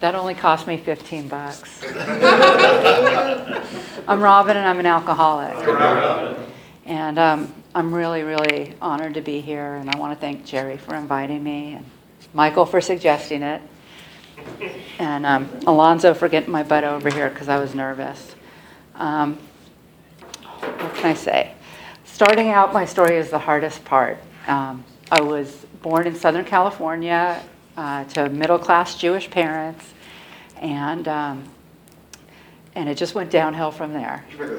That only cost me $15. I'm Robin, and I'm an alcoholic. And I'm really, really honored to be here, and I want to thank Jerry for inviting me, and Michael for suggesting it, and Alonzo for getting my butt over here because I was nervous. What can I say? Starting out my story is the hardest part. I was born in Southern California to middle-class Jewish parents, and it just went downhill from there.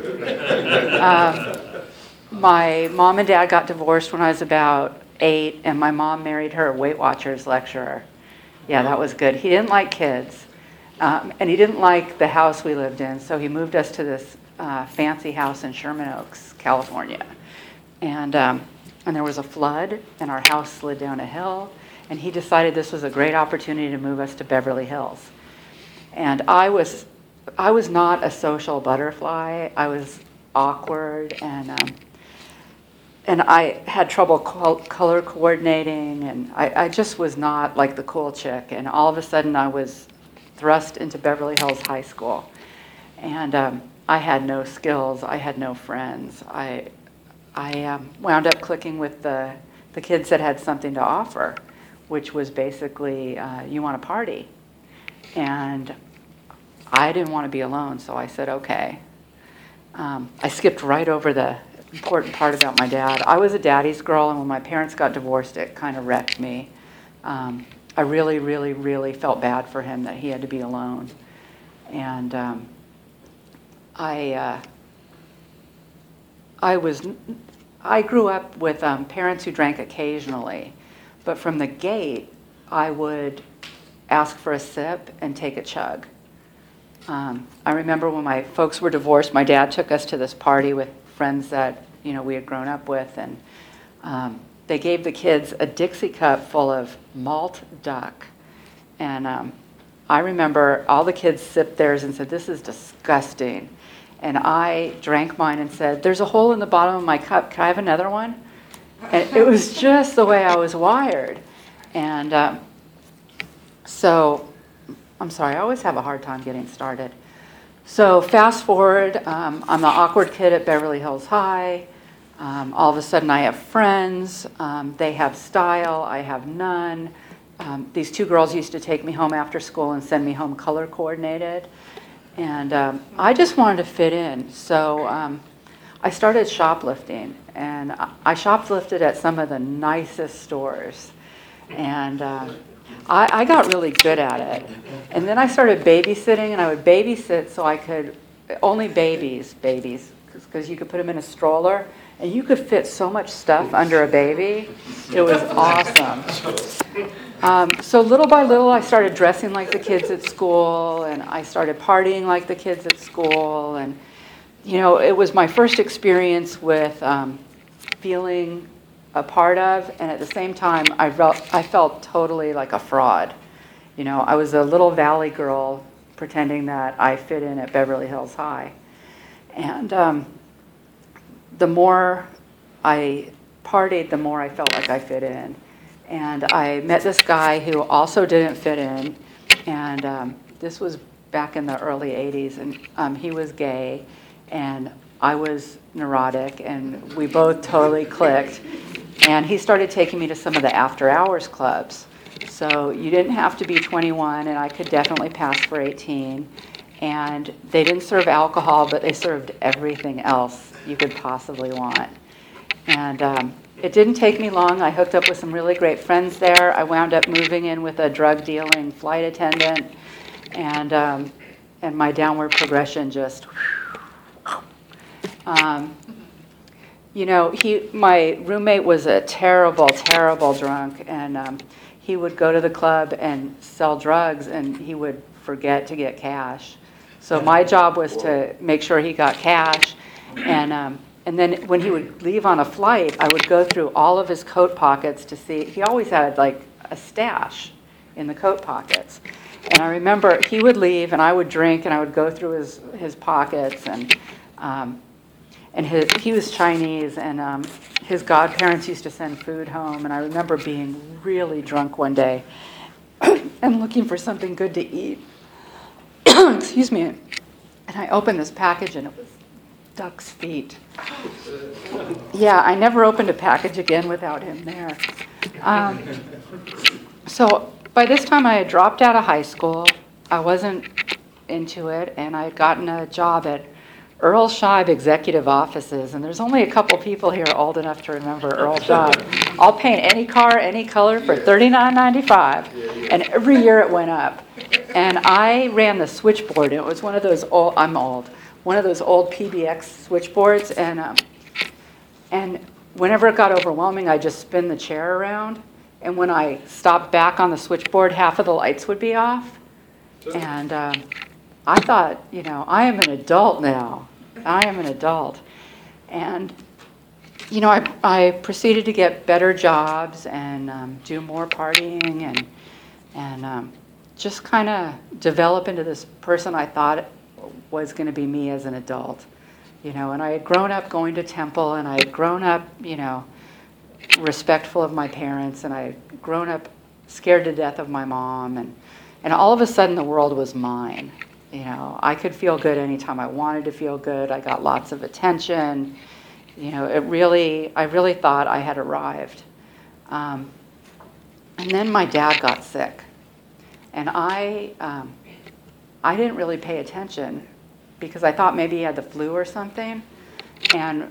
My mom and dad got divorced when I was about 8, and my mom married her Weight Watchers lecturer. Yeah, that was good. He didn't like kids, and he didn't like the house we lived in, so he moved us to this fancy house in Sherman Oaks, California. And there was a flood, and our house slid down a hill, and he decided this was a great opportunity to move us to Beverly Hills. And I was not a social butterfly. I was awkward, and I had trouble color coordinating, and I just was not like the cool chick. And all of a sudden, I was thrust into Beverly Hills High School, and I had no skills. I had no friends. I wound up clicking with the kids that had something to offer, which was basically, you want to party. And I didn't want to be alone, so I said, okay. I skipped right over the important part about my dad. I was a daddy's girl, and when my parents got divorced, it kind of wrecked me. I really, really, really felt bad for him that he had to be alone. And I grew up with parents who drank occasionally, but from the gate, I would ask for a sip and take a chug. I remember when my folks were divorced, my dad took us to this party with friends that we had grown up with, and they gave the kids a Dixie cup full of malt duck. And I remember all the kids sipped theirs and said, "This is disgusting." And I drank mine and said, "There's a hole in the bottom of my cup. Can I have another one?" And it was just the way I was wired. And so, I'm sorry, I always have a hard time getting started. So fast forward, I'm the awkward kid at Beverly Hills High. All of a sudden I have friends. They have style. I have none. These two girls used to take me home after school and send me home color coordinated. And I just wanted to fit in. So I started shoplifting. And I shoplifted at some of the nicest stores. And I got really good at it. And then I started babysitting, and I would babysit so I could, only babies, because you could put them in a stroller, and you could fit so much stuff under a baby. It was awesome. So little by little, I started dressing like the kids at school, and I started partying like the kids at school. And, it was my first experience with feeling a part of, and at the same time, I felt totally like a fraud. I was a little valley girl pretending that I fit in at Beverly Hills High. And the more I partied, the more I felt like I fit in. And I met this guy who also didn't fit in, and this was back in the early 80s, and he was gay, and I was neurotic, and we both totally clicked. And he started taking me to some of the after-hours clubs. So you didn't have to be 21, and I could definitely pass for 18. And they didn't serve alcohol, but they served everything else you could possibly want. And it didn't take me long. I hooked up with some really great friends there. I wound up moving in with a drug-dealing flight attendant, and my downward progression just... my roommate was a terrible, terrible drunk, and he would go to the club and sell drugs, and he would forget to get cash. So my job was to make sure he got cash, and then when he would leave on a flight, I would go through all of his coat pockets to see. He always had like a stash in the coat pockets. And I remember he would leave, and I would drink, and I would go through his pockets, and he was Chinese, and his godparents used to send food home. And I remember being really drunk one day and looking for something good to eat. excuse me, and I opened this package and it was duck's feet. Yeah, I never opened a package again without him there. So by this time I had dropped out of high school. I wasn't into it, and I had gotten a job at Earl Scheib Executive Offices, and there's only a couple people here old enough to remember Earl Scheib. I'll paint any car, any color for $39.95, and every year it went up. And I ran the switchboard, and it was one of those old, I'm old, one of those old PBX switchboards, and whenever it got overwhelming, I'd just spin the chair around, and when I stopped back on the switchboard, half of the lights would be off. And I thought, I am an adult now. I am an adult. And, I proceeded to get better jobs and do more partying and just kind of develop into this person I thought was going to be me as an adult. And I had grown up going to temple, and I had grown up, respectful of my parents, and I had grown up scared to death of my mom, and all of a sudden the world was mine. I could feel good anytime I wanted to feel good. I got lots of attention. I really thought I had arrived. And then my dad got sick, and I didn't really pay attention because I thought maybe he had the flu or something. And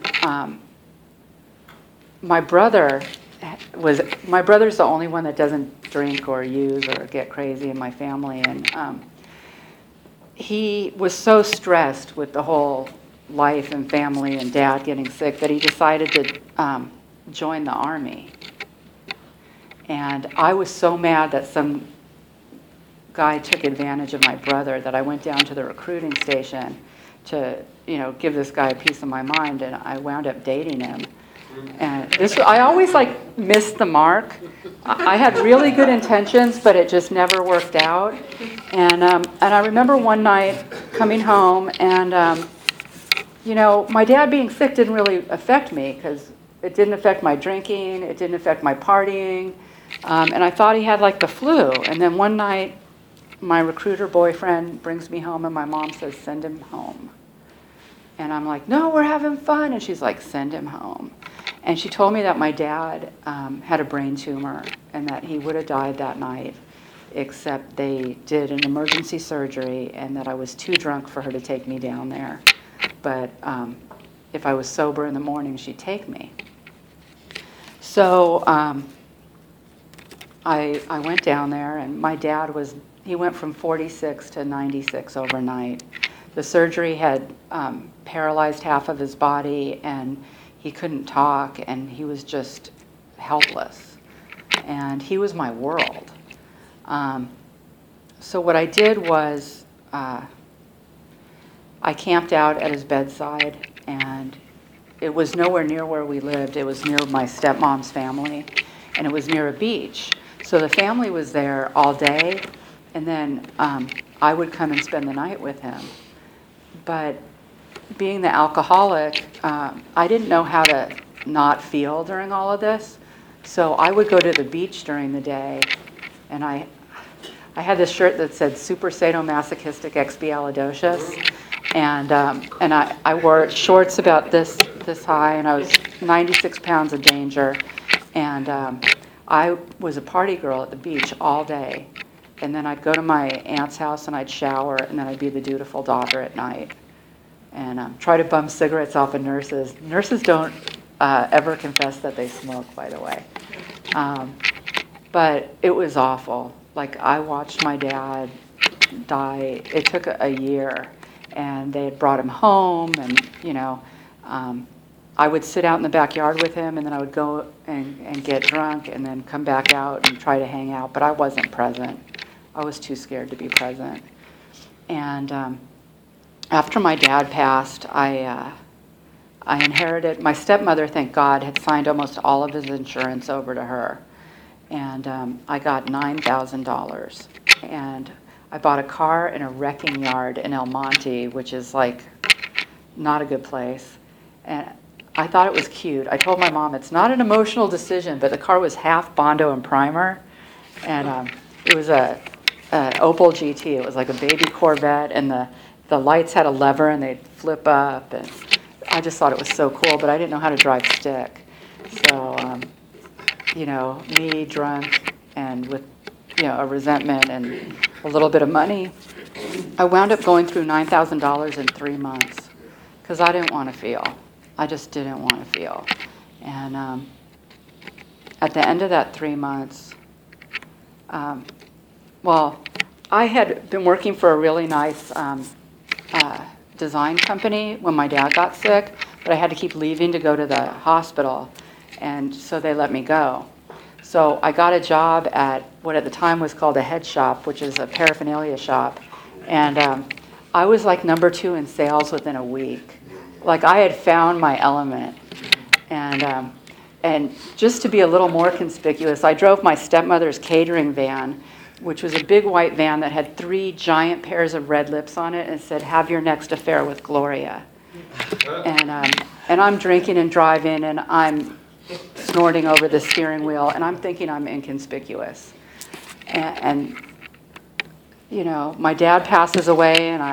my brother's the only one that doesn't drink or use or get crazy in my family, and he was so stressed with the whole life and family and dad getting sick that he decided to join the Army. And I was so mad that some guy took advantage of my brother that I went down to the recruiting station to, give this guy a piece of my mind, and I wound up dating him. And I always missed the mark. I had really good intentions, but it just never worked out. And I remember one night coming home, and my dad being sick didn't really affect me because it didn't affect my drinking, it didn't affect my partying, and I thought he had the flu. And then one night, my recruiter boyfriend brings me home, and my mom says, "Send him home." And I'm like, "No, we're having fun." And she's like, "Send him home." And she told me that my dad had a brain tumor and that he would have died that night, except they did an emergency surgery and that I was too drunk for her to take me down there. But if I was sober in the morning, she'd take me. So I went down there, and my dad he went from 46 to 96 overnight. The surgery had paralyzed half of his body, and he couldn't talk, and he was just helpless. And he was my world. So what I did was I camped out at his bedside, and it was nowhere near where we lived. It was near my stepmom's family, and it was near a beach. So the family was there all day, and then I would come and spend the night with him. But being the alcoholic, I didn't know how to not feel during all of this. So I would go to the beach during the day, and I had this shirt that said Super Sadomasochistic Expialidocious, and I wore shorts about this high, and I was 96 pounds of danger, and I was a party girl at the beach all day. And then I'd go to my aunt's house and I'd shower, and then I'd be the dutiful daughter at night. And try to bum cigarettes off of nurses. Nurses don't ever confess that they smoke, by the way. But it was awful. I watched my dad die. It took a year, and they had brought him home, and I would sit out in the backyard with him, and then I would go and get drunk, and then come back out and try to hang out. But I wasn't present. I was too scared to be present. And after my dad passed, I inherited, my stepmother, thank God, had signed almost all of his insurance over to her. And I got $9,000. And I bought a car in a wrecking yard in El Monte, which is not a good place. And I thought it was cute. I told my mom, it's not an emotional decision, but the car was half Bondo and primer. And it was a Opel GT. It was like a baby Corvette, and the lights had a lever and they'd flip up, and I just thought it was so cool, but I didn't know how to drive stick. So, me drunk and with, a resentment and a little bit of money, I wound up going through $9,000 in 3 months because I didn't want to feel. I just didn't want to feel. And at the end of that 3 months, I had been working for a really nice design company when my dad got sick, but I had to keep leaving to go to the hospital, and so they let me go. So I got a job at what at the time was called a head shop, which is a paraphernalia shop, and I was like number 2 in sales within a week. Like I had found my element, and just to be a little more conspicuous, I drove my stepmother's catering van, which was a big white van that had 3 giant pairs of red lips on it and said, "Have your next affair with Gloria." And I'm drinking and driving, and I'm snorting over the steering wheel, and I'm thinking I'm inconspicuous. And my dad passes away, and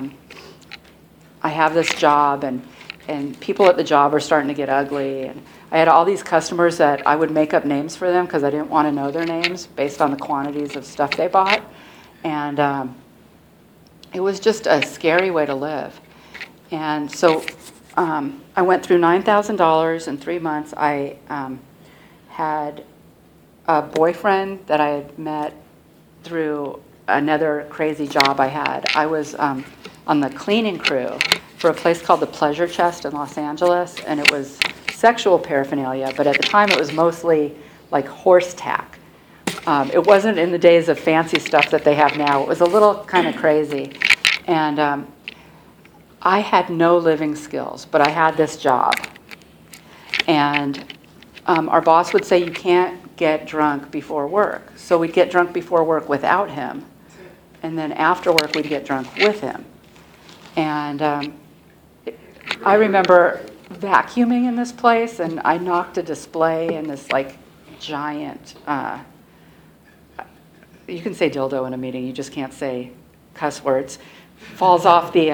I have this job, and people at the job are starting to get ugly. And I had all these customers that I would make up names for them because I didn't want to know their names based on the quantities of stuff they bought. And it was just a scary way to live. And so I went through $9,000 in 3 months. I had a boyfriend that I had met through another crazy job I had. I was on the cleaning crew for a place called the Pleasure Chest in Los Angeles, and it was sexual paraphernalia, but at the time it was mostly like horse tack. It wasn't in the days of fancy stuff that they have now. It was a little kind of crazy. And I had no living skills, but I had this job. And our boss would say, "You can't get drunk before work." So we'd get drunk before work without him. And then after work, we'd get drunk with him. And I remember vacuuming in this place, and I knocked a display in this like giant, you can say dildo in a meeting, you just can't say cuss words, falls off the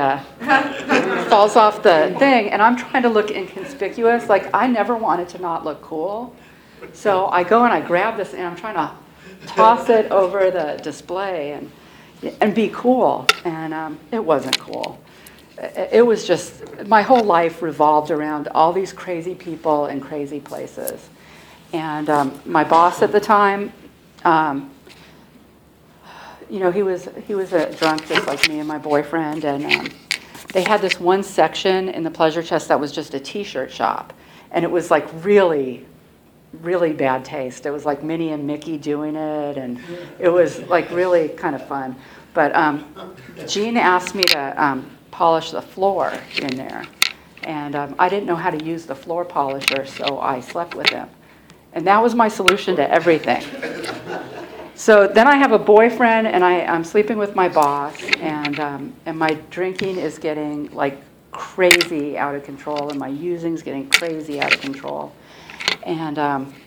thing, and I'm trying to look inconspicuous. Like I never wanted to not look cool. So I go and I grab this, and I'm trying to toss it over the display and be cool, and it wasn't cool. It was just, my whole life revolved around all these crazy people and crazy places. And my boss at the time, he was a drunk just like me and my boyfriend, and they had this one section in the Pleasure Chest that was just a t-shirt shop, and it was like really, really bad taste. It was like Minnie and Mickey doing it, and it was like really kind of fun. But Gene asked me to polish the floor in there, and I didn't know how to use the floor polisher, so I slept with him, and that was my solution to everything. So then I have a boyfriend, and I'm sleeping with my boss, and my drinking is getting like crazy out of control, and my using's getting crazy out of control, and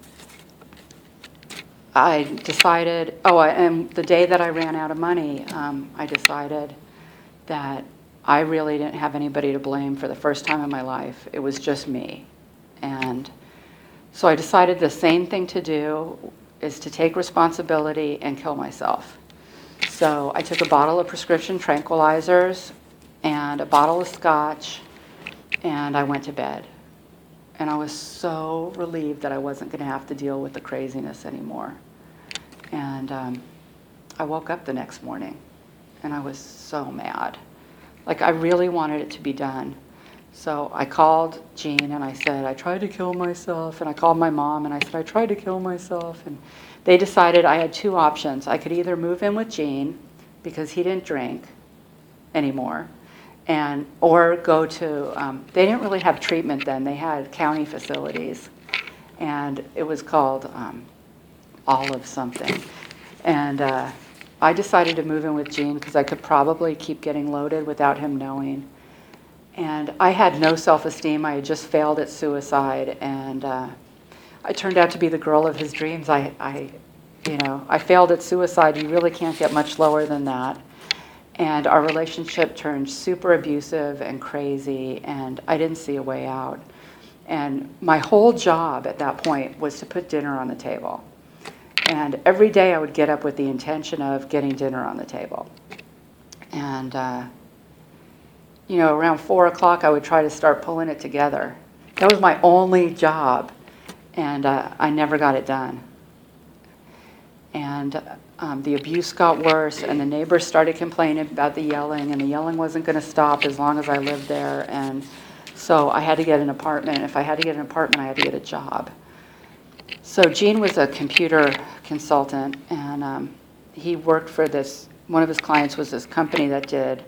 I decided, and the day that I ran out of money, I decided that I really didn't have anybody to blame for the first time in my life. It was just me. And so I decided the sane thing to do is to take responsibility and kill myself. So I took a bottle of prescription tranquilizers and a bottle of scotch, and I went to bed. And I was so relieved that I wasn't going to have to deal with the craziness anymore. And I woke up the next morning, and I was so mad. Like, I really wanted it to be done. So I called Gene, and I said, "I tried to kill myself." And I called my mom, and I said, "I tried to kill myself." And they decided I had 2 options. I could either move in with Gene, because he didn't drink anymore, or go to, they didn't really have treatment then. They had county facilities, and it was called Olive something. And I decided to move in with Gene because I could probably keep getting loaded without him knowing. And I had no self-esteem. I had just failed at suicide, and I turned out to be the girl of his dreams. I failed at suicide. You really can't get much lower than that. And our relationship turned super abusive and crazy, and I didn't see a way out. And my whole job at that point was to put dinner on the table. And every day I would get up with the intention of getting dinner on the table. And, around 4 o'clock I would try to start pulling it together. That was my only job, and I never got it done. And the abuse got worse, and the neighbors started complaining about the yelling, and the yelling wasn't going to stop as long as I lived there. And so I had to get an apartment. If I had to get an apartment, I had to get a job. So Gene was a computer consultant, and he worked for one of his clients was this company that did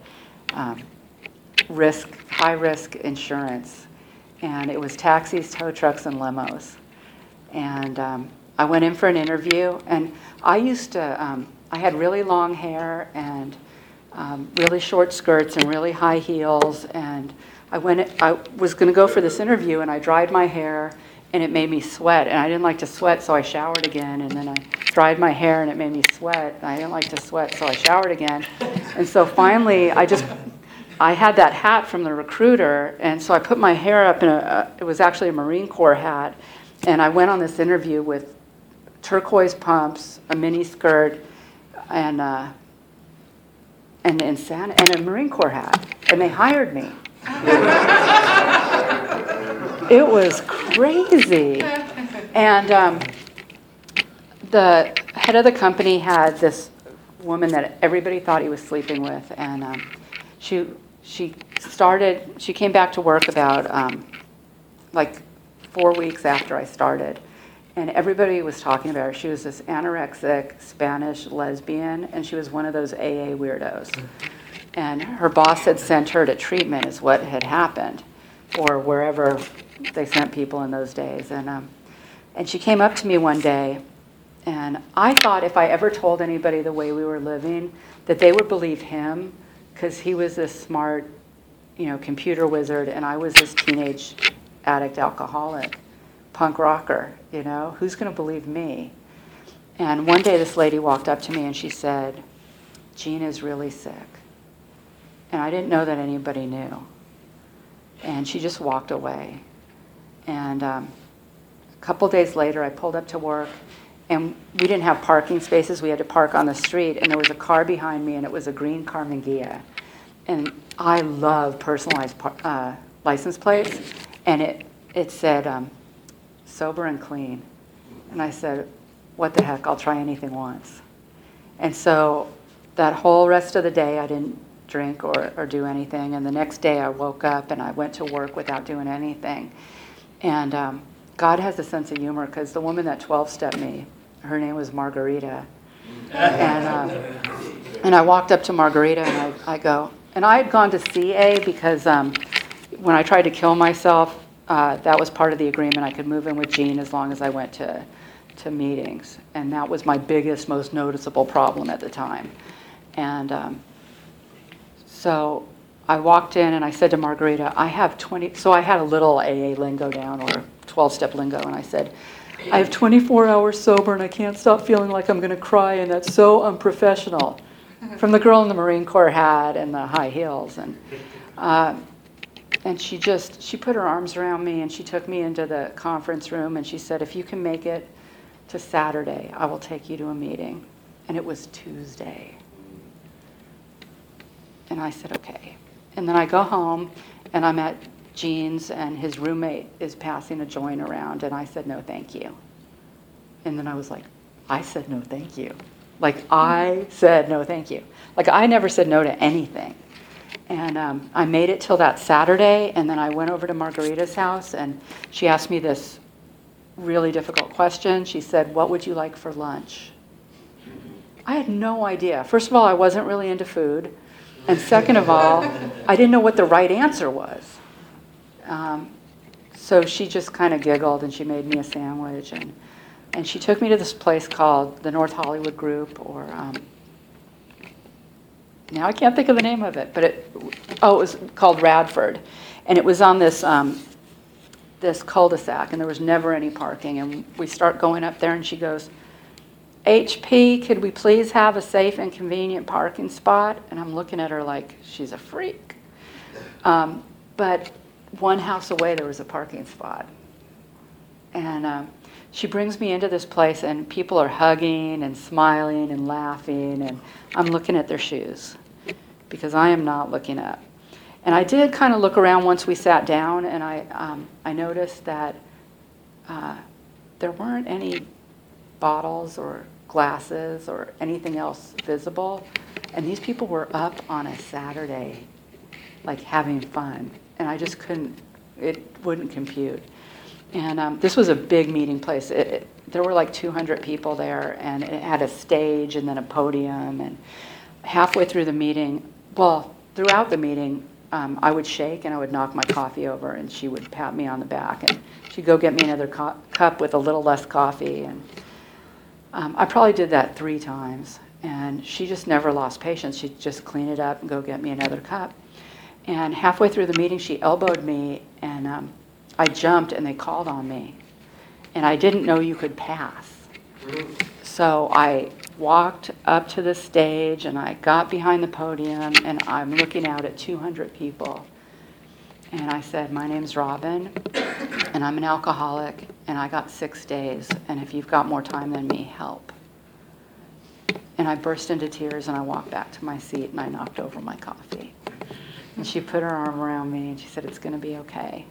high-risk insurance. And it was taxis, tow trucks, and limos. And I went in for an interview, and I had really long hair and really short skirts and really high heels, and I was going to go for this interview, and I dried my hair, and it made me sweat, and I didn't like to sweat, so I showered again, and then I dried my hair, and it made me sweat, and I didn't like to sweat, so I showered again. And so finally, I had that hat from the recruiter, and so I put my hair up it was actually a Marine Corps hat, and I went on this interview with turquoise pumps, a mini skirt, and a Marine Corps hat, and they hired me. It was crazy. And the head of the company had this woman that everybody thought he was sleeping with, and she came back to work about like 4 weeks after I started, and everybody was talking about her. She was this anorexic Spanish lesbian, and she was one of those AA weirdos. And her boss had sent her to treatment is what had happened, or wherever they sent people in those days. And she came up to me one day, and I thought if I ever told anybody the way we were living, that they would believe him, because he was this smart, computer wizard, and I was this teenage addict, alcoholic, punk rocker, who's going to believe me? And one day this lady walked up to me and she said, "Gene is really sick." And I didn't know that anybody knew. And she just walked away. And a couple days later, I pulled up to work, and we didn't have parking spaces. We had to park on the street, and there was a car behind me, and it was a green Carmen Ghia. And I love personalized license plates, and it said, sober and clean. And I said, what the heck, I'll try anything once. And so that whole rest of the day, I didn't drink or do anything. And the next day, I woke up, and I went to work without doing anything. And God has a sense of humor, because the woman that 12-stepped me, her name was Margarita. And I walked up to Margarita, and I go, and I had gone to CA because when I tried to kill myself, that was part of the agreement. I could move in with Gene as long as I went to meetings. And that was my biggest, most noticeable problem at the time. And so I walked in, and I said to Margarita, I have 20, so I had a little AA lingo down, or 12-step lingo, and I said, I have 24 hours sober, and I can't stop feeling like I'm going to cry, and that's so unprofessional. From the girl in the Marine Corps hat and the high heels. And she put her arms around me, and she took me into the conference room, and she said, if you can make it to Saturday, I will take you to a meeting. And it was Tuesday. And I said, okay. And then I go home, and I'm at Gene's, and his roommate is passing a joint around, and I said, no, thank you. And then I was like, I said no, thank you. Like, I said no, thank you. Like, I never said no to anything. And I made it till that Saturday, and then I went over to Margarita's house, and she asked me this really difficult question. She said, what would you like for lunch? I had no idea. First of all, I wasn't really into food. And second of all, I didn't know what the right answer was. So she just kind of giggled, and she made me a sandwich. And she took me to this place called the North Hollywood Group, or now I can't think of the name of it, but it was called Radford. And it was on this cul-de-sac, and there was never any parking. And we start going up there, and she goes, HP, could we please have a safe and convenient parking spot? And I'm looking at her like she's a freak. But one house away, there was a parking spot. And she brings me into this place, and people are hugging and smiling and laughing, and I'm looking at their shoes because I am not looking up. And I did kind of look around once we sat down, and I noticed that there weren't any bottles or glasses or anything else visible. And these people were up on a Saturday, like having fun. And I just couldn't, it wouldn't compute. And this was a big meeting place. There were like 200 people there, and it had a stage and then a podium. And halfway through the meeting, well, throughout the meeting, I would shake and I would knock my coffee over, and she would pat me on the back, and she'd go get me another cup with a little less coffee. And I probably did that 3 times, and she just never lost patience. She'd just clean it up and go get me another cup. And halfway through the meeting, she elbowed me, and I jumped, and they called on me. And I didn't know you could pass. So I walked up to the stage, and I got behind the podium, and I'm looking out at 200 people. And I said, my name's Robin, and I'm an alcoholic, and I got 6 days, and if you've got more time than me, help. And I burst into tears, and I walked back to my seat, and I knocked over my coffee. And she put her arm around me, and she said, it's going to be okay.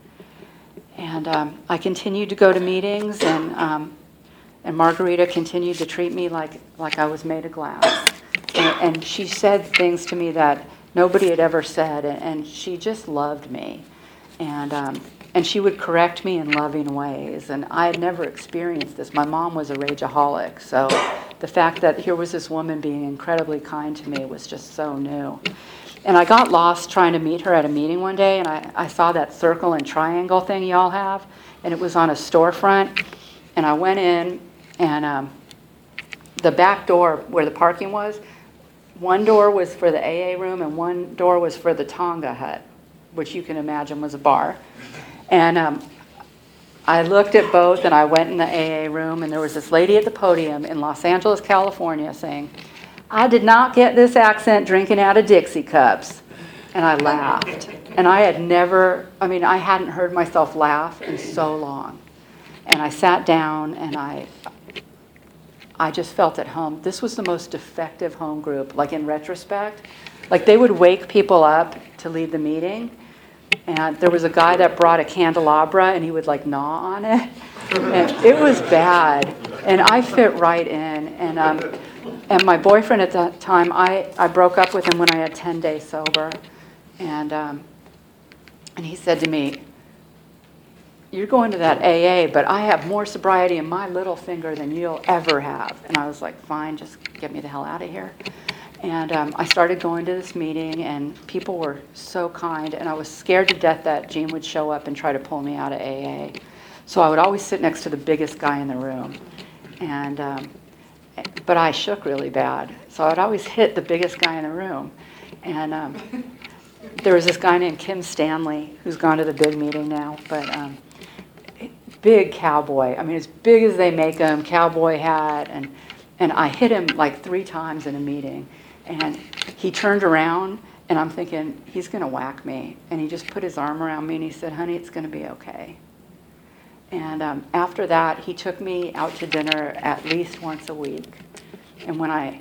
And I continued to go to meetings, and Margarita continued to treat me like I was made of glass. And she said things to me that nobody had ever said, and she just loved me. And she would correct me in loving ways, and I had never experienced this. My mom was a rageaholic, so the fact that here was this woman being incredibly kind to me was just so new. And I got lost trying to meet her at a meeting one day, and I saw that circle and triangle thing y'all have, and it was on a storefront. And I went in, and the back door where the parking was, one door was for the AA room, and one door was for the Tonga hut, which you can imagine was a bar. And I looked at both, and I went in the AA room, and there was this lady at the podium in Los Angeles, California, saying, I did not get this accent drinking out of Dixie cups. And I laughed. And I hadn't heard myself laugh in so long. And I sat down, and I just felt at home. This was the most defective home group, like in retrospect. Like they would wake people up to lead the meeting. And there was a guy that brought a candelabra, and he would like gnaw on it. And it was bad. And I fit right in. And my boyfriend at that time, I broke up with him when I had 10 days sober. And he said to me, you're going to that AA, but I have more sobriety in my little finger than you'll ever have. And I was like, fine, just get me the hell out of here. And I started going to this meeting, and people were so kind, and I was scared to death that Gene would show up and try to pull me out of AA. So I would always sit next to the biggest guy in the room. But I shook really bad, so I'd always hit the biggest guy in the room. And there was this guy named Kim Stanley, who's gone to the big meeting now, but big cowboy. I mean, as big as they make them, cowboy hat, and I hit him like 3 times in a meeting. And he turned around, and I'm thinking, he's going to whack me. And he just put his arm around me, and he said, honey, it's going to be okay. And after that, he took me out to dinner at least once a week. And when I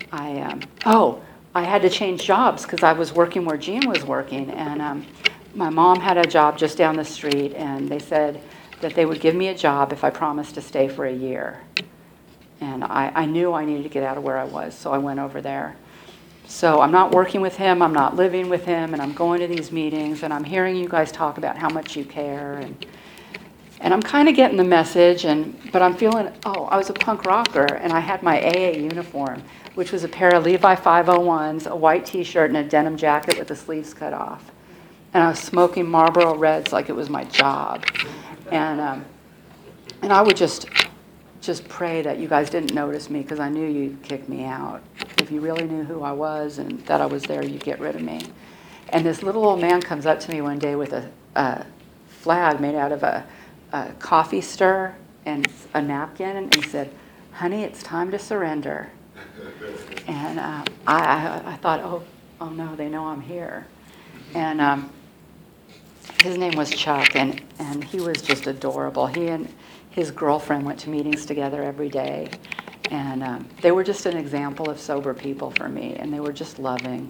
had to change jobs because I was working where Gene was working. And my mom had a job just down the street, and they said that they would give me a job if I promised to stay for a year. And I knew I needed to get out of where I was, so I went over there. So I'm not working with him, I'm not living with him, and I'm going to these meetings, and I'm hearing you guys talk about how much you care. And I'm kind of getting the message, but I'm feeling, I was a punk rocker, and I had my AA uniform, which was a pair of Levi 501s, a white t-shirt, and a denim jacket with the sleeves cut off. And I was smoking Marlboro Reds like it was my job. And I would just pray that you guys didn't notice me, because I knew you'd kick me out. If you really knew who I was and that I was there, you'd get rid of me. And this little old man comes up to me one day with a flag made out of a coffee stir and a napkin, and he said, honey, it's time to surrender. And I thought, oh no, they know I'm here. And his name was Chuck, and he was just adorable. He and his girlfriend went to meetings together every day. And they were just an example of sober people for me, and they were just loving.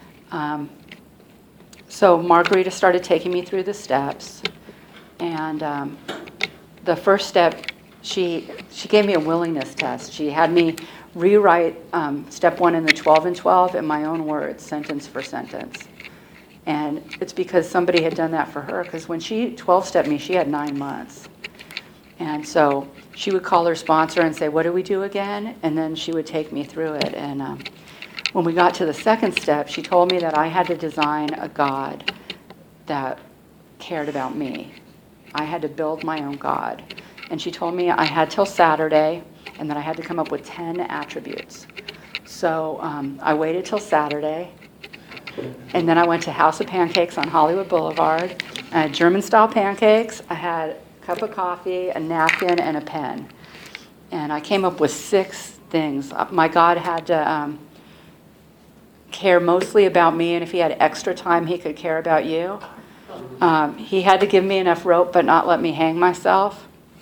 So Margarita started taking me through the steps. And the first step, she gave me a willingness test. She had me rewrite step 1 in the 12 and 12 in my own words, sentence for sentence. And it's because somebody had done that for her, because when she 12-stepped me, she had 9 months. And so she would call her sponsor and say, what do we do again? And then she would take me through it. And when we got to the second step, she told me that I had to design a God that cared about me. I had to build my own God. And she told me I had till Saturday, and that I had to come up with 10 attributes. So I waited till Saturday, and then I went to House of Pancakes on Hollywood Boulevard. I had German-style pancakes. I had a cup of coffee, a napkin, and a pen. And I came up with 6 things. My God had to care mostly about me, and if he had extra time, he could care about you. He had to give me enough rope, but not let me hang myself.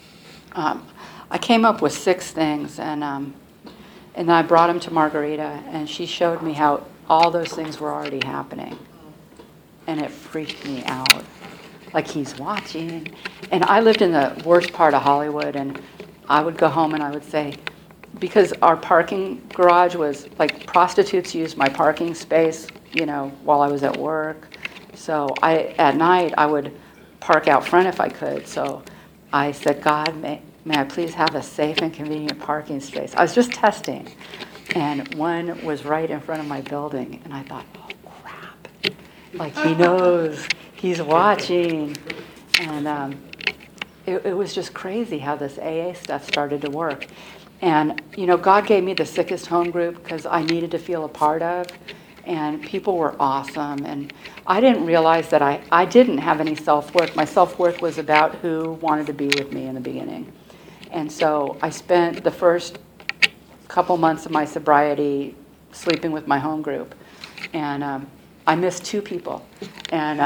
I came up with 6 things, and then I brought them to Margarita, and she showed me how all those things were already happening. And it freaked me out. Like he's watching. And I lived in the worst part of Hollywood, and I would go home and I would say, because our parking garage was, like, prostitutes used my parking space, while I was at work. So at night, I would park out front if I could. So I said, God, may I please have a safe and convenient parking space? I was just testing. And one was right in front of my building. And I thought, oh, crap. Like, he knows. He's watching. And it was just crazy how this AA stuff started to work. And, God gave me the Sickest Home group because I needed to feel a part of. And people were awesome. And I didn't realize that I didn't have any self-worth. My self-worth was about who wanted to be with me in the beginning. And so I spent the first couple months of my sobriety sleeping with my home group. And I missed 2 people. And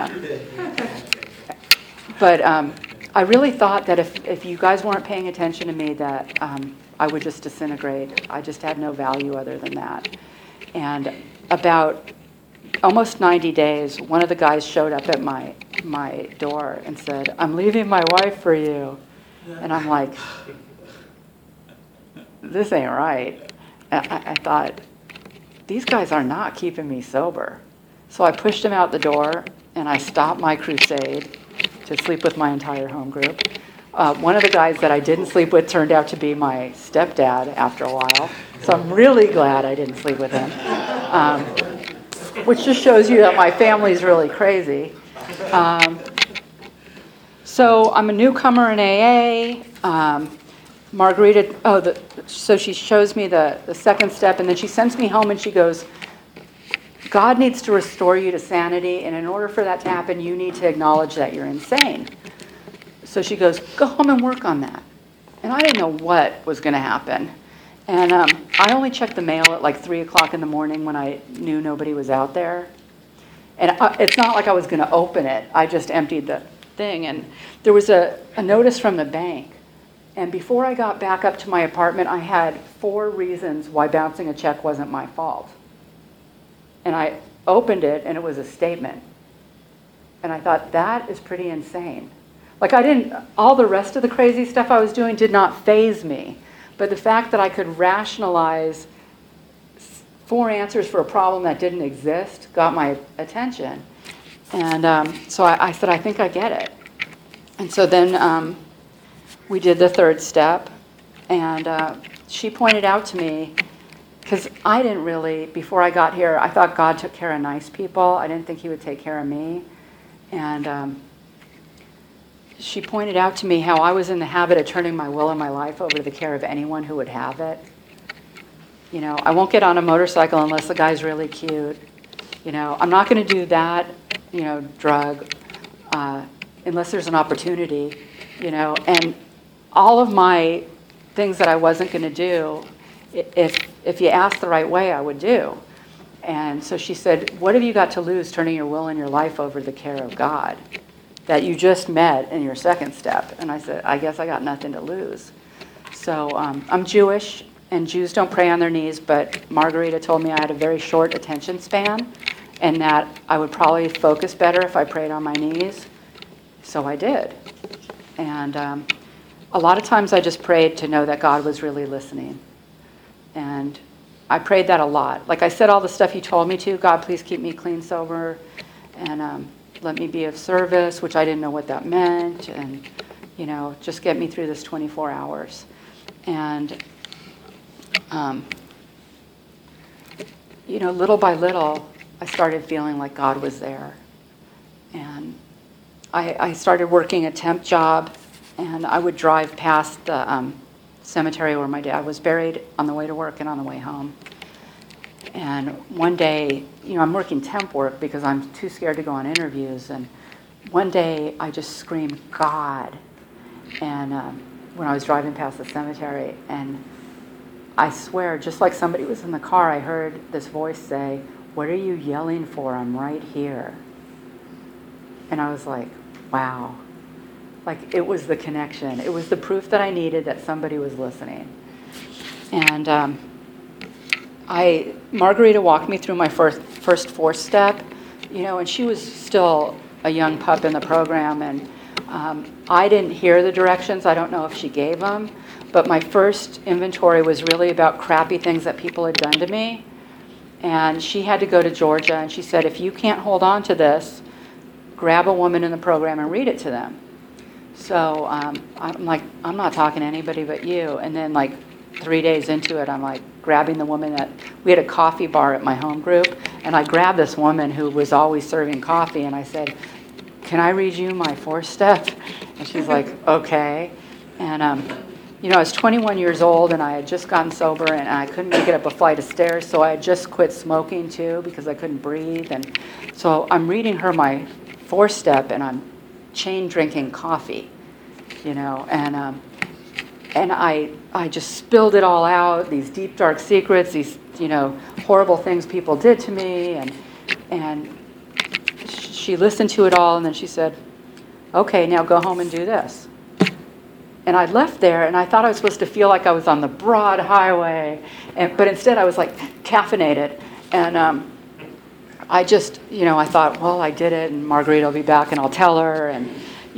but I really thought that if you guys weren't paying attention to me, that I would just disintegrate. I just had no value other than that. And about almost 90 days, one of the guys showed up at my door and said, I'm leaving my wife for you. And I'm like, this ain't right. I thought, these guys are not keeping me sober. So I pushed him out the door, and I stopped my crusade to sleep with my entire home group. One of the guys that I didn't sleep with turned out to be my stepdad after a while. So I'm really glad I didn't sleep with him. Which just shows you that my family's really crazy. So I'm a newcomer in AA. Margarita, so she shows me the second step, and then she sends me home and she goes, God needs to restore you to sanity, and in order for that to happen, you need to acknowledge that you're insane. So she goes, go home and work on that. And I didn't know what was going to happen. And I only checked the mail at like 3 o'clock in the morning when I knew nobody was out there. And it's not like I was going to open it. I just emptied the thing. And there was a notice from the bank. And before I got back up to my apartment, I had 4 reasons why bouncing a check wasn't my fault. And I opened it, and it was a statement. And I thought, that is pretty insane. Like, all the rest of the crazy stuff I was doing did not faze me. But the fact that I could rationalize 4 answers for a problem that didn't exist got my attention. And so I said, I think I get it. And so then we did the 3rd step. And she pointed out to me, because I didn't really, before I got here, I thought God took care of nice people. I didn't think he would take care of me. And she pointed out to me how I was in the habit of turning my will and my life over to the care of anyone who would have it. I won't get on a motorcycle unless the guy's really cute. I'm not going to do that, drug, unless there's an opportunity, and all of my things that I wasn't going to do, if you asked the right way, I would do. And so she said, what have you got to lose turning your will and your life over to the care of God that you just met in your second step? And I said, I guess I got nothing to lose. So I'm Jewish, and Jews don't pray on their knees, but Margarita told me I had a very short attention span and that I would probably focus better if I prayed on my knees. So I did. And a lot of times I just prayed to know that God was really listening. And I prayed that a lot. Like I said, all the stuff you told me to, God, please keep me clean, sober, and let me be of service, which I didn't know what that meant, and, just get me through this 24 hours. And, little by little, I started feeling like God was there. And I started working a temp job, and I would drive past the cemetery where my dad was buried on the way to work and on the way home. And one day, I'm working temp work because I'm too scared to go on interviews. And one day I just screamed, God. And when I was driving past the cemetery, and I swear, just like somebody was in the car, I heard this voice say, what are you yelling for? I'm right here. And I was like, wow. Like, it was the connection. It was the proof that I needed that somebody was listening. And Margarita walked me through my first 4-step, and she was still a young pup in the program, and I didn't hear the directions. I don't know if she gave them, but my first inventory was really about crappy things that people had done to me. And she had to go to Georgia, and she said, if you can't hold on to this, grab a woman in the program and read it to them. So I'm like, I'm not talking to anybody but you. And then 3 days into it, I'm grabbing the woman we had a coffee bar at my home group, and I grabbed this woman who was always serving coffee, and I said, can I read you my 4-step? And she's like, okay. And I was 21 years old, and I had just gotten sober, and I couldn't make it up a flight of stairs, so I had just quit smoking too because I couldn't breathe. And so I'm reading her my 4-step, and I'm chain drinking coffee, and I just spilled it all out, these deep, dark secrets, these, horrible things people did to me. And she listened to it all, and then she said, okay, now go home and do this. And I left there, and I thought I was supposed to feel like I was on the broad highway, but instead I was caffeinated. And I just, I thought, well, I did it, and Margarita will be back, and I'll tell her. And,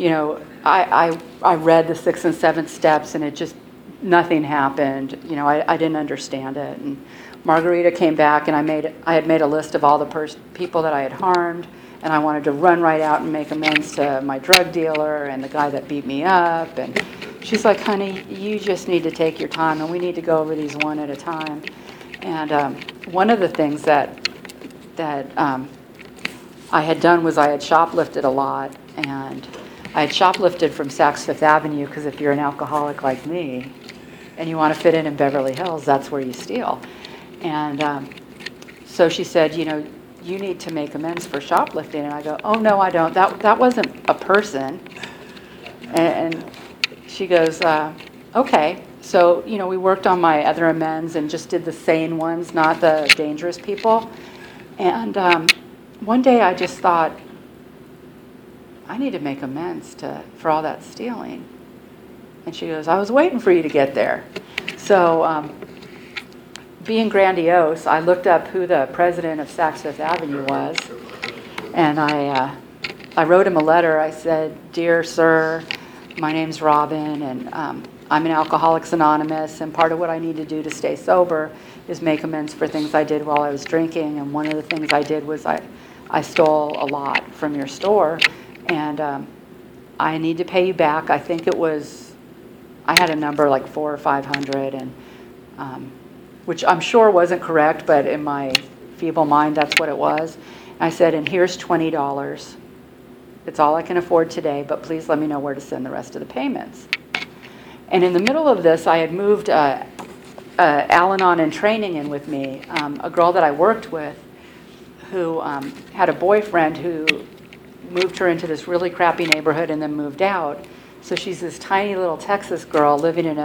I read the 6th and 7th steps, and it just, nothing happened. I didn't understand it. And Margarita came back, and I had made a list of all the people that I had harmed, and I wanted to run right out and make amends to my drug dealer and the guy that beat me up. And she's like, honey, you just need to take your time, and we need to go over these one at a time. And one of the things that I had done was I had shoplifted a lot, and I had shoplifted from Saks Fifth Avenue because if you're an alcoholic like me and you want to fit in Beverly Hills, that's where you steal. And so she said, you need to make amends for shoplifting. And I go, oh, no, I don't. That wasn't a person. And she goes, okay. So, we worked on my other amends and just did the sane ones, not the dangerous people. And one day I just thought, I need to make amends for all that stealing. And she goes, I was waiting for you to get there. So being grandiose, I looked up who the president of Saks Fifth Avenue was. And I wrote him a letter. I said, dear sir, my name's Robin, and I'm in Alcoholics Anonymous, and part of what I need to do to stay sober is make amends for things I did while I was drinking. And one of the things I did was I stole a lot from your store, and I need to pay you back. I think it was, I had a number like 400 or 500, and which I'm sure wasn't correct, but in my feeble mind, that's what it was. And I said, and here's $20. It's all I can afford today, but please let me know where to send the rest of the payments. And in the middle of this, I had moved Al-Anon in training in with me, a girl that I worked with who had a boyfriend who moved her into this really crappy neighborhood and then moved out. So she's this tiny little Texas girl living in a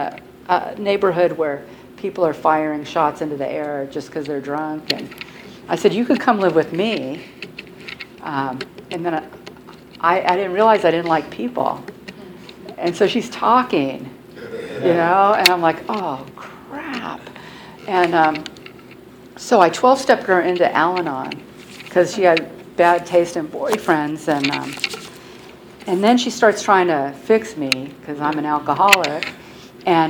neighborhood where people are firing shots into the air just because they're drunk. And I said, you could come live with me. And then I didn't realize I didn't like people. And so she's talking, and I'm like, oh, crap. And so I 12-stepped her into Al-Anon because she had bad taste in boyfriends. And then she starts trying to fix me because I'm an alcoholic. And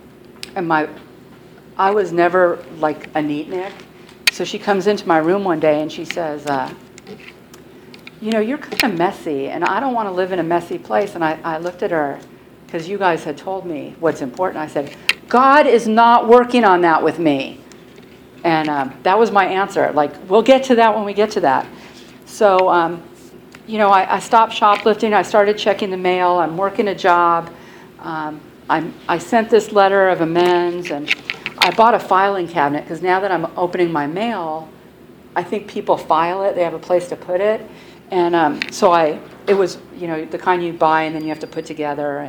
I was never like a neatnik. So she comes into my room one day and she says, you're kind of messy, and I don't want to live in a messy place. And I looked at her, because you guys had told me what's important. I said, God is not working on that with me. And that was my answer. Like, we'll get to that when we get to that. So, I stopped shoplifting. I started checking the mail. I'm working a job. I sent this letter of amends, and I bought a filing cabinet, because now that I'm opening my mail, I think people file it. They have a place to put it. And it was, the kind you buy and then you have to put together.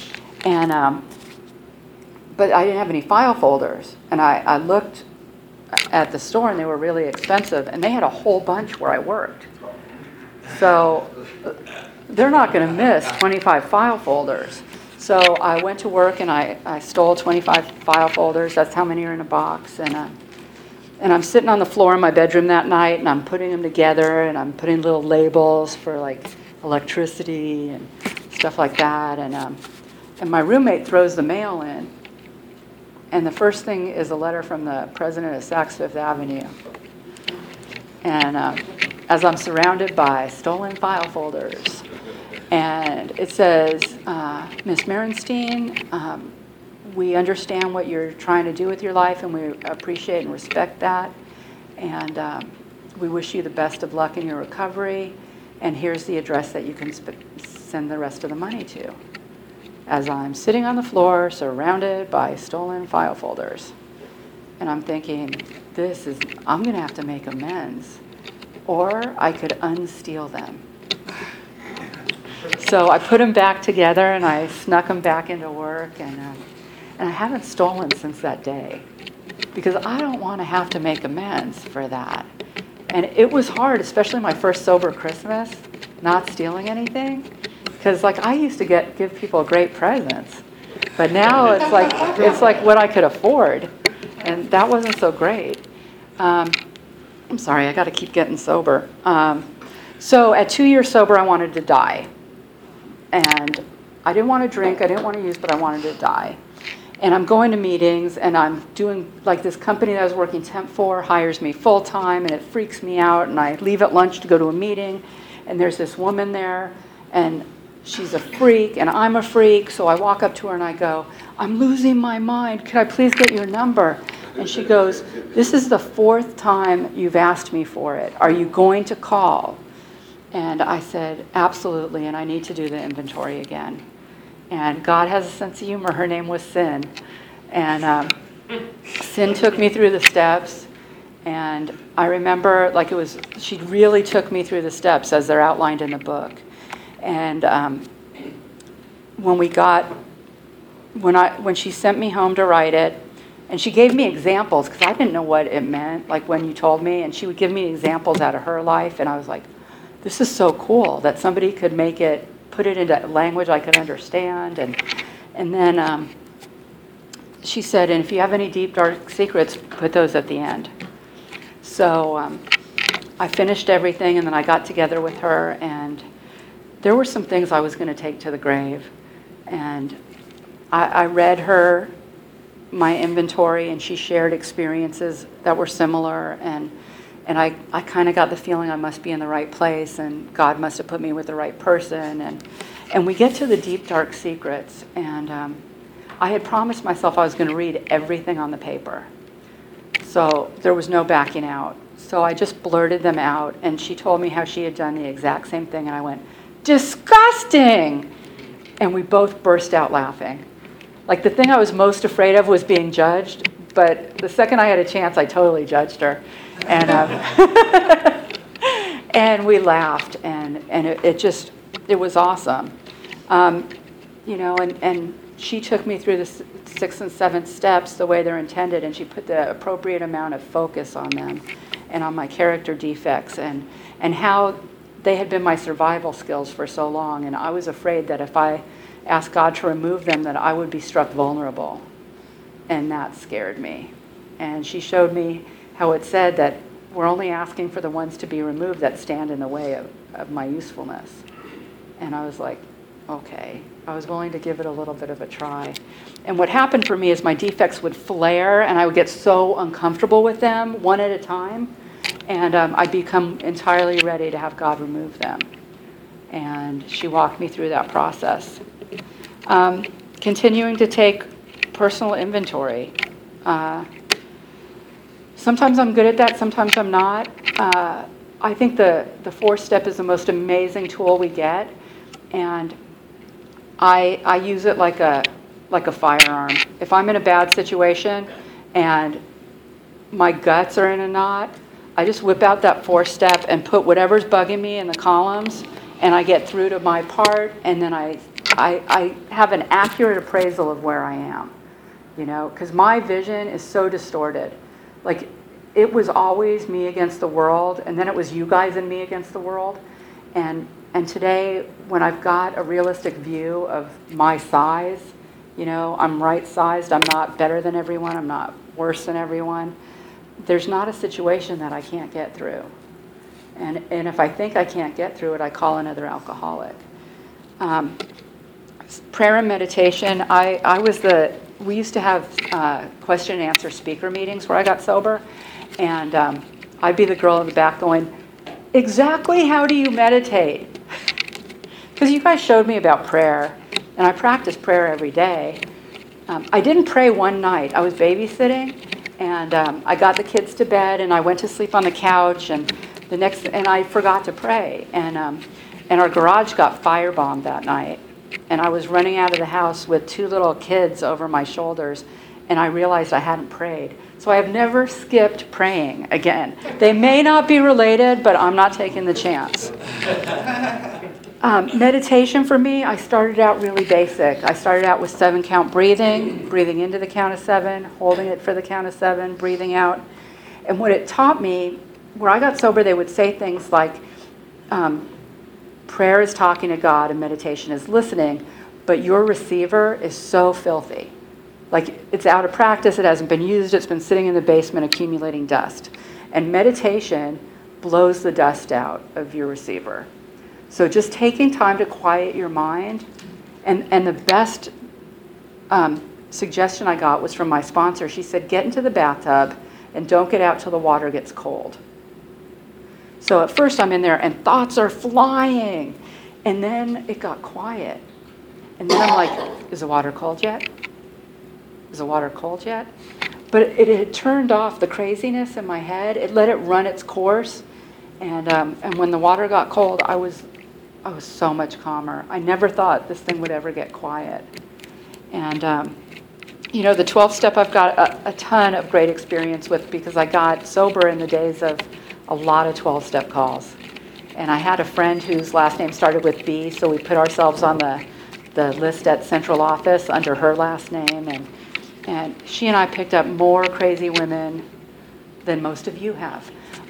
But I didn't have any file folders. And I looked at the store, and they were really expensive. And they had a whole bunch where I worked. So they're not going to miss 25 file folders. So I went to work, and I stole 25 file folders. That's how many are in a box. And I'm sitting on the floor in my bedroom that night, and I'm putting them together, and I'm putting little labels for like electricity and stuff like that. And my roommate throws the mail in, and the first thing is a letter from the president of Saks Fifth Avenue. And as I'm surrounded by stolen file folders, and it says, Miss Merenstein, we understand what you're trying to do with your life, and we appreciate and respect that. And we wish you the best of luck in your recovery. And here's the address that you can send the rest of the money to. As I'm sitting on the floor, surrounded by stolen file folders. And I'm thinking, I'm going to have to make amends. Or I could unsteal them. So I put them back together, and I snuck them back into work. And I haven't stolen since that day, because I don't want to have to make amends for that. And it was hard, especially my first sober Christmas, not stealing anything, because like I used to give people great presents, but now it's like what I could afford, and that wasn't so great. I'm sorry, I got to keep getting sober. So at 2 years sober, I wanted to die, and I didn't want to drink, I didn't want to use, but I wanted to die. And I'm going to meetings, and I'm doing, like, this company that I was working temp for hires me full-time, and it freaks me out, and I leave at lunch to go to a meeting, and there's this woman there, and she's a freak, and I'm a freak, so I walk up to her and I go, I'm losing my mind, could I please get your number? And she goes, this is the 4th time you've asked me for it. Are you going to call? And I said, absolutely, and I need to do the inventory again. And God has a sense of humor. Her name was Sin. And Sin took me through the steps. And I remember, she really took me through the steps as they're outlined in the book. And when she sent me home to write it, and she gave me examples, because I didn't know what it meant, like when you told me, and she would give me examples out of her life, and I was like, this is so cool that somebody could put it into language I could understand. And then she said, and if you have any deep, dark secrets, put those at the end. So I finished everything, and then I got together with her, and there were some things I was going to take to the grave. And I read her my inventory, and she shared experiences that were similar, and I kind of got the feeling I must be in the right place, and God must have put me with the right person. And we get to the deep, dark secrets, and I had promised myself I was going to read everything on the paper. So there was no backing out. So I just blurted them out, and she told me how she had done the exact same thing, and I went, disgusting! And we both burst out laughing. Like, the thing I was most afraid of was being judged, but the second I had a chance, I totally judged her. And and we laughed, and it was awesome. And she took me through the 6th and 7th steps the way they're intended, and she put the appropriate amount of focus on them and on my character defects and how they had been my survival skills for so long. And I was afraid that if I asked God to remove them, that I would be struck vulnerable. And that scared me. And she showed me how it said that we're only asking for the ones to be removed that stand in the way of my usefulness. And I was like, okay. I was willing to give it a little bit of a try. And what happened for me is my defects would flare, and I would get so uncomfortable with them one at a time, and I'd become entirely ready to have God remove them. And she walked me through that process. Continuing to take personal inventory. Sometimes I'm good at that, sometimes I'm not. I think the 4-step is the most amazing tool we get, and I use it like a firearm. If I'm in a bad situation and my guts are in a knot, I just whip out that 4-step and put whatever's bugging me in the columns, and I get through to my part, and then I have an accurate appraisal of where I am, because my vision is so distorted. Like, it was always me against the world, and then it was you guys and me against the world. And today, when I've got a realistic view of my size, I'm right-sized, I'm not better than everyone, I'm not worse than everyone. There's not a situation that I can't get through. And if I think I can't get through it, I call another alcoholic. Prayer and meditation, we used to have question and answer speaker meetings where I got sober, and I'd be the girl in the back going, exactly how do you meditate? Because you guys showed me about prayer, and I practice prayer every day. I didn't pray one night. I was babysitting, and I got the kids to bed, and I went to sleep on the couch, and I forgot to pray. And our garage got firebombed that night, and I was running out of the house with 2 little kids over my shoulders, and I realized I hadn't prayed. So I have never skipped praying again. They may not be related, but I'm not taking the chance. Meditation for me, I started out really basic. I started out with 7-count breathing into the count of 7, holding it for the count of 7, breathing out. And what it taught me, where I got sober, they would say things like, prayer is talking to God and meditation is listening, but your receiver is so filthy. Like, it's out of practice, it hasn't been used, it's been sitting in the basement accumulating dust. And meditation blows the dust out of your receiver. So just taking time to quiet your mind, and the best suggestion I got was from my sponsor. She said, get into the bathtub and don't get out till the water gets cold. So at first I'm in there and thoughts are flying, and then it got quiet. And then I'm like, is the water cold yet? Is the water cold yet? But it had turned off the craziness in my head. It let it run its course. And when the water got cold, I was so much calmer. I never thought this thing would ever get quiet. And, the 12-step I've got a ton of great experience with, because I got sober in the days of a lot of 12-step calls. And I had a friend whose last name started with B, so we put ourselves on the list at central office under her last name. And she and I picked up more crazy women than most of you have.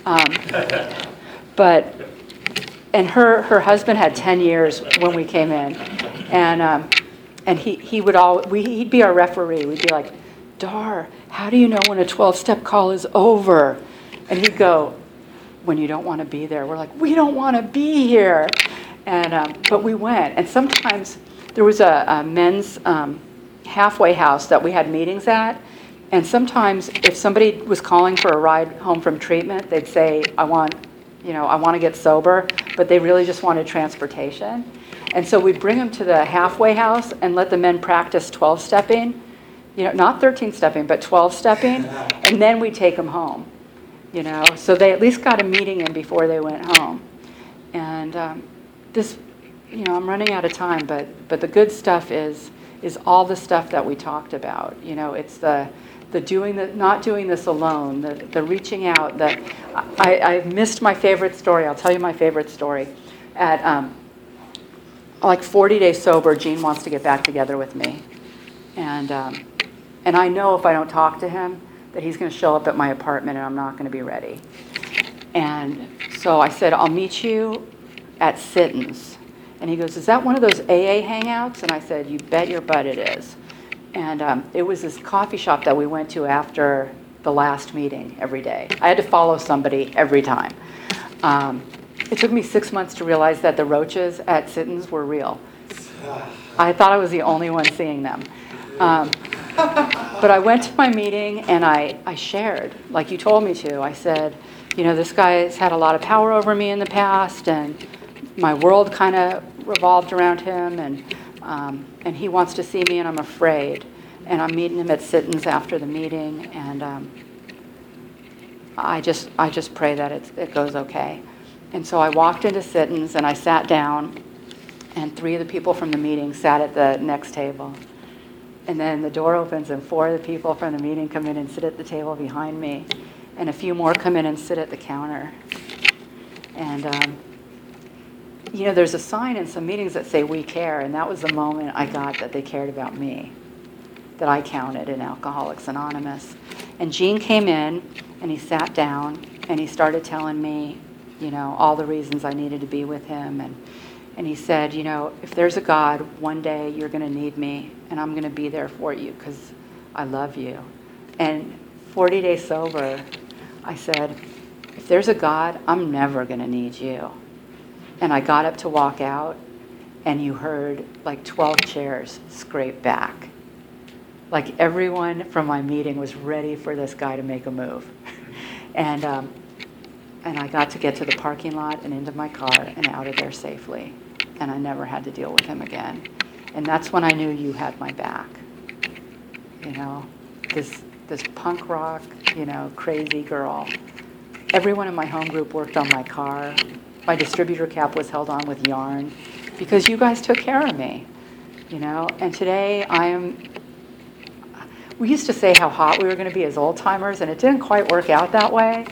And her husband had 10 years when we came in, and he'd be our referee. We'd be like, Dar, how do you know when a 12-step call is over? And he'd go, when you don't want to be there. We're like, we don't want to be here. But we went, and sometimes there was a men's halfway house that we had meetings at, and sometimes if somebody was calling for a ride home from treatment, they'd say, I want to get sober, but they really just wanted transportation. And so we'd bring them to the halfway house and let the men practice 12-stepping, not 13-stepping, but 12-stepping, and then we'd take them home, so they at least got a meeting in before they went home. And I'm running out of time, but the good stuff is all the stuff that we talked about. It's the not doing this alone, the reaching out. I missed my favorite story. I'll tell you my favorite story. At like 40 days sober, Gene wants to get back together with me. And I know if I don't talk to him that he's going to show up at my apartment and I'm not going to be ready. And so I said, I'll meet you at Sittens. And he goes, is that one of those AA hangouts? And I said, you bet your butt it is. And it was this coffee shop that we went to after the last meeting every day. I had to follow somebody every time. It took me 6 months to realize that the roaches at Sittens were real. I thought I was the only one seeing them. But I went to my meeting and I shared, like you told me to. I said, you know, this guy's had a lot of power over me in the past, and my world kind of revolved around him, and he wants to see me, and I'm afraid. And I'm meeting him at Sittens after the meeting, and I just pray that it goes okay. And so I walked into Sittens, and I sat down, and 3 of the people from the meeting sat at the next table. And then the door opens, and 4 of the people from the meeting come in and sit at the table behind me, and a few more come in and sit at the counter. And you know, there's a sign in some meetings that say "We care," and that was the moment I got that they cared about me, that I counted in Alcoholics Anonymous. And Gene came in, and he sat down, and he started telling me, you know, all the reasons I needed to be with him. And he said, you know, if there's a God, one day you're going to need me, and I'm going to be there for you because I love you. And 40 days sober, I said, if there's a God, I'm never going to need you. And I got up to walk out, and you heard like 12 chairs scrape back. Like everyone from my meeting was ready for this guy to make a move. And I got to get to the parking lot and into my car and out of there safely. And I never had to deal with him again. And that's when I knew you had my back. You know, this punk rock, you know, crazy girl. Everyone in my home group worked on my car. My distributor cap was held on with yarn because you guys took care of me, you know. And today we used to say how hot we were going to be as old timers, and it didn't quite work out that way.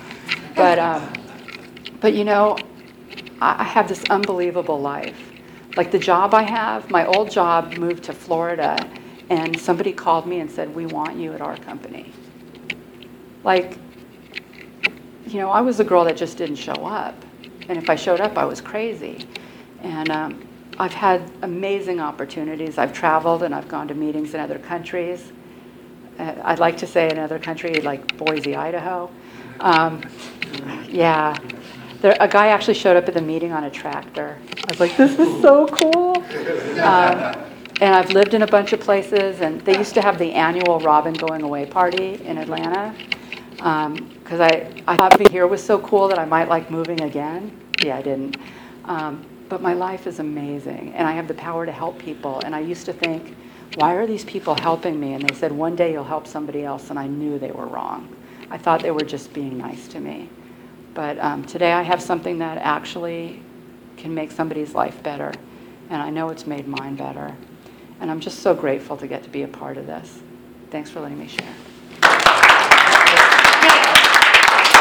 But you know, I have this unbelievable life. Like the job I have, my old job moved to Florida, and somebody called me and said, we want you at our company. Like, you know, I was the girl that just didn't show up. And if I showed up, I was crazy. And I've had amazing opportunities. I've traveled and I've gone to meetings in other countries. I'd like to say another country like Boise, Idaho. Yeah. A guy actually showed up at the meeting on a tractor. I was like, this is so cool. And I've lived in a bunch of places, and they used to have the annual Robin Going Away party in Atlanta. Because I thought being here was so cool that I might like moving again. Yeah, I didn't. But my life is amazing, and I have the power to help people. And I used to think, why are these people helping me? And they said, one day you'll help somebody else, and I knew they were wrong. I thought they were just being nice to me. But today I have something that actually can make somebody's life better, and I know it's made mine better. And I'm just so grateful to get to be a part of this. Thanks for letting me share.